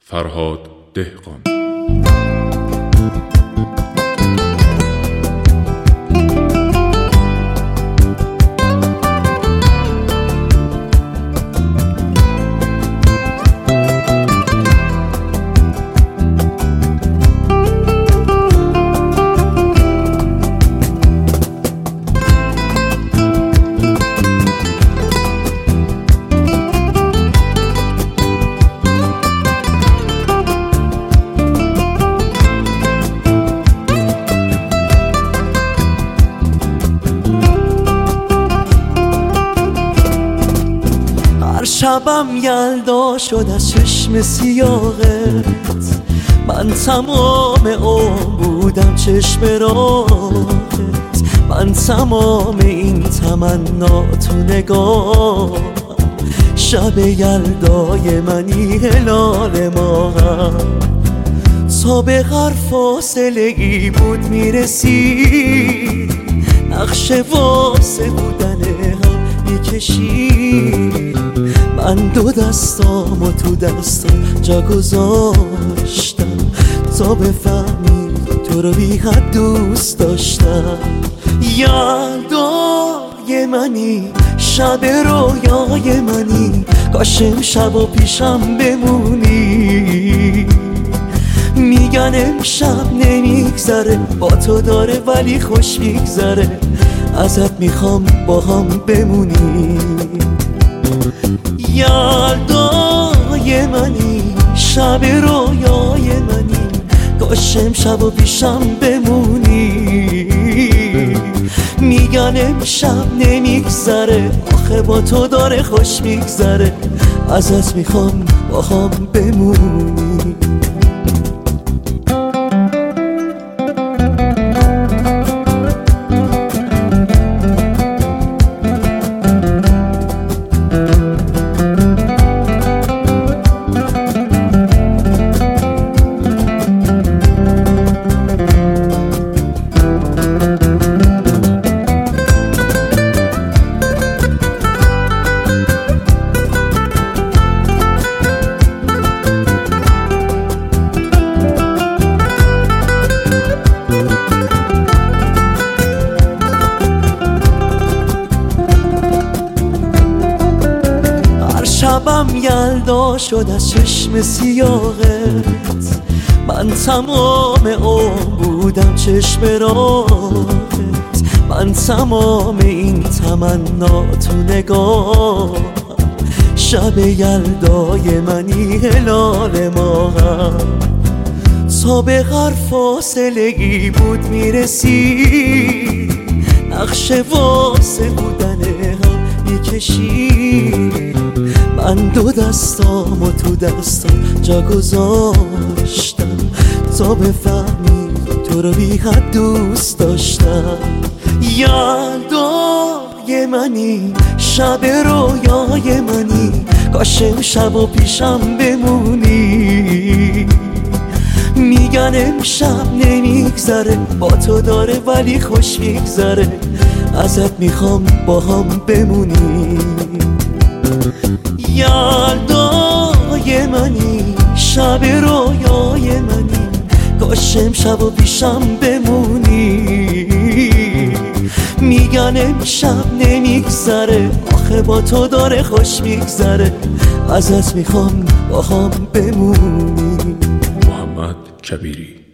فرهاد دهقان. شبم یلدا شد از چشم سیاهت، من تمام عمر بودم چشم راهت، من تمام این تمنا تو نگاه. شب یلدای منی هلال ماهم، تا به هر فاصله ای بود میرسید، نقش واسه بودن هم میکشید. من دو دستامو تو دستم جا گذاشتم، تا بفهمی تو رو بی حد دوست داشتم. یلدای منی، شب رویای منی، کاش امشب و پیشم بمونی. میگن امشب نمیگذره، با تو داره ولی خوش میگذره، ازت میخوام با هم بمونی. یلدای منی، شب رویای منی، کاش امشب و پیشم بمونی. میگن امشب نمیگذره، آخه با تو داره خوش میگذره، ازت میخوام با هم بمونی. شبم یلدا شد از چشم سیاهت، من تمام عمر بودم چشم راهت، من تمام این تمنا تو نگاه. شب یلدای منی هلال ماهم، تا به هر فاصله ای بود میرسید، نقش واسه بودن هم میکشید. من دو دستامو تو دستم جا گذاشتم، تا بفهمی تو رو بی حد دوست داشتم. یلدای منی، شب رویای منی، کاش امشب و پیشم بمونی. میگن امشب نمیگذره، با تو داره ولی خوش میگذره، ازت میخوام با هم بمونی. یلدای منی، شب رویای منی، کاش امشب و پیشم بمونی. میگن امشب نمیگذره، آخه با تو داره خوش میگذره، ازت میخوام با هم بمونی. محمد کبیری.